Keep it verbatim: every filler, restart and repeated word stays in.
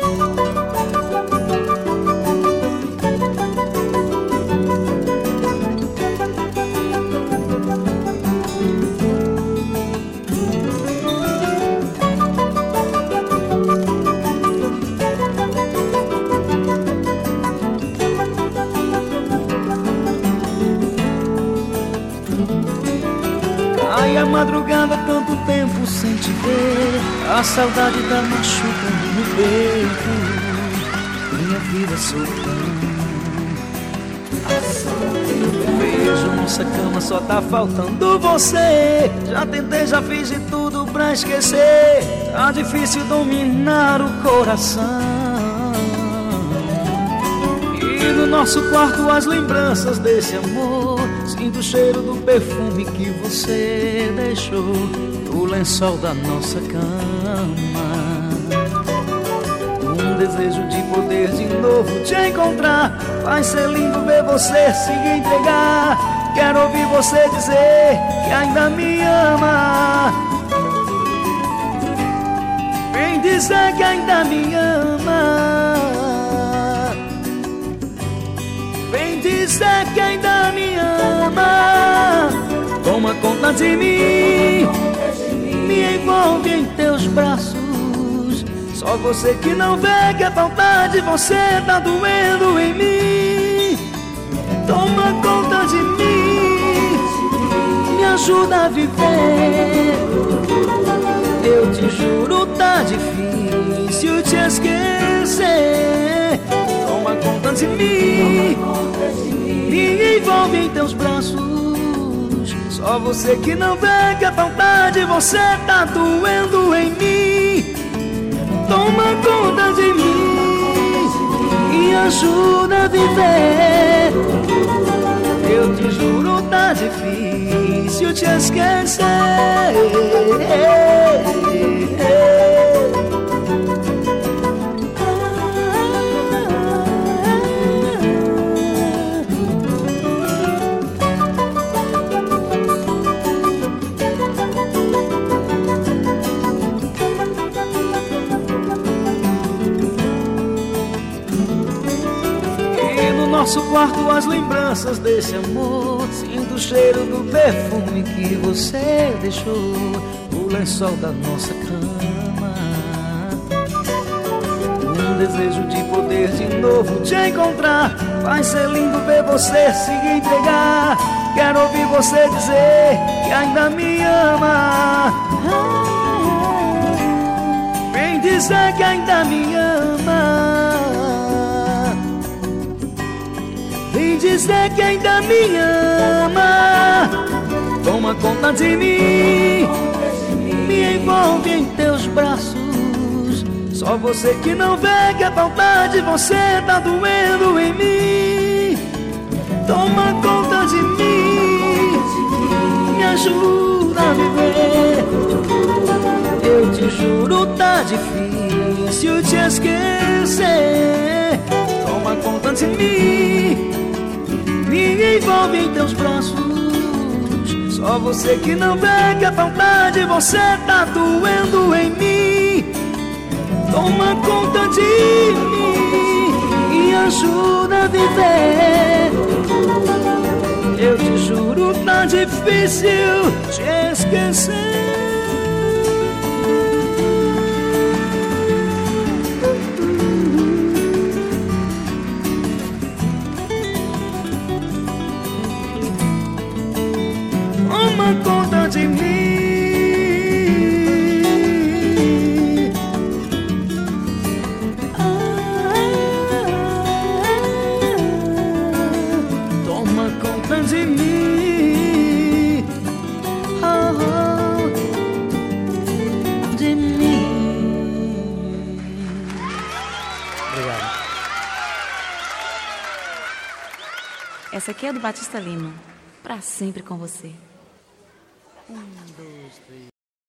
Ai, a madrugada, tanto tempo sem te ver, a saudade tá machucando no peito. Minha vida soltando, vejo nossa cama, só tá faltando você. Já tentei, já fiz de tudo pra esquecer, tá difícil dominar o coração. E no nosso quarto as lembranças desse amor, sinto o cheiro do perfume que você deixou no lençol da nossa cama. Um desejo de poder de novo te encontrar, vai ser lindo ver você se entregar. Quero ouvir você dizer que ainda me ama. Vem dizer que ainda me ama. Vem dizer que ainda me ama. Toma conta de mim, me envolve em teus braços. Só você que não vê que a vontade de você tá doendo em mim. Toma conta de mim, me ajuda a viver. Eu te juro, tá difícil te esquecer. Toma conta de mim, me envolve em teus braços. Só você que não vê que a vontade de você tá doendo em mim. Toma conta de mim e ajuda a viver. Eu te juro, tá difícil te esquecer. Nosso quarto as lembranças desse amor, sinto o cheiro do perfume que você deixou no lençol da nossa cama. Um desejo de poder de novo te encontrar, vai ser lindo ver você se entregar. Quero ouvir você dizer que ainda me ama. Vem dizer que ainda me ama. Vem dizer que ainda me ama. Toma conta de mim, me envolve em teus braços. Só você que não vê que a vontade de você tá doendo em mim. Toma conta de mim, me ajuda a viver. Eu te juro, tá difícil te esquecer. Toma conta de mim, me envolve em teus braços. Só você que não vê que a vontade de você tá doendo em mim. Toma conta de mim e ajuda a viver. Eu te juro, tá difícil te esquecer. Toma conta de mim. Ah, toma conta de mim. Oh, de mim. Obrigado. Essa aqui é do Batista Lima. Pra sempre com você. Um, dois, três.